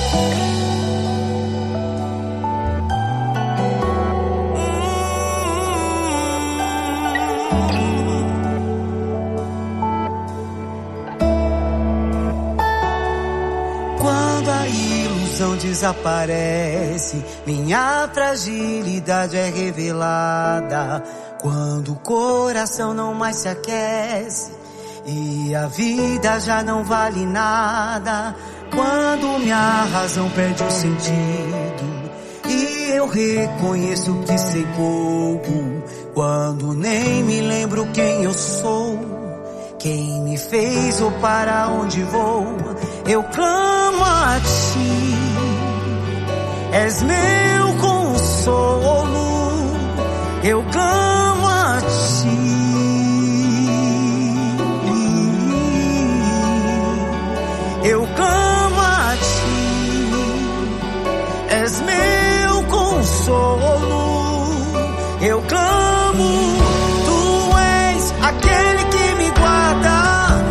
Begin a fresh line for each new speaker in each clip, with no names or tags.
Quando a ilusão desaparece, minha fragilidade é revelada. Quando o coração não mais se aquece e a vida já não vale nada. Quando minha razão perde o sentido e eu reconheço que sei pouco. Quando nem me lembro quem eu sou, quem me fez ou para onde vou. Eu clamo a ti, és meu consolo. Eu clamo a ti, eu clamo a ti, és meu consolo. Eu clamo, tu és aquele que me guarda.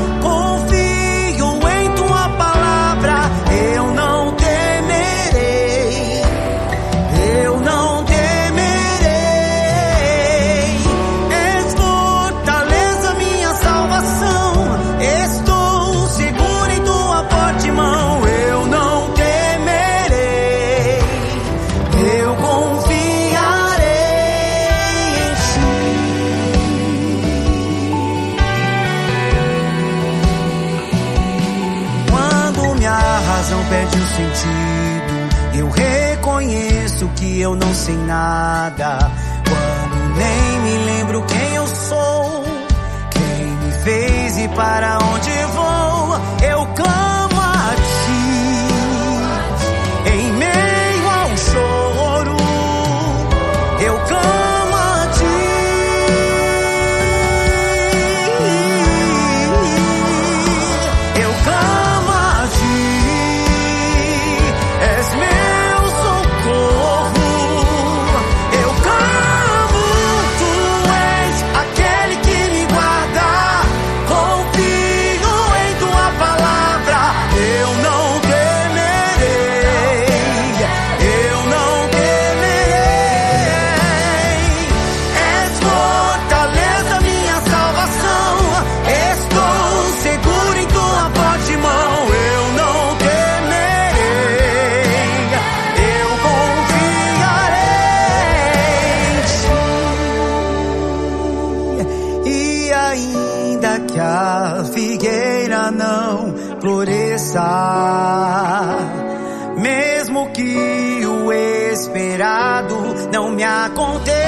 Perde o sentido, eu reconheço que eu não sei nada. Quando nem me lembro quem eu sou, quem me fez e para onde vou. Eu clamo a ti, em meio ao choro. Eu clamo a ti, eu clamo a ti. És meu socorro, eu clamo, tu és aquele que me guarda. Confio em tua palavra, eu não temerei, eu não temerei. És fortaleza, minha salvação, estou seguro em tua forte mão. Eu não que a figueira não floresça, mesmo que o esperado não me aconteça.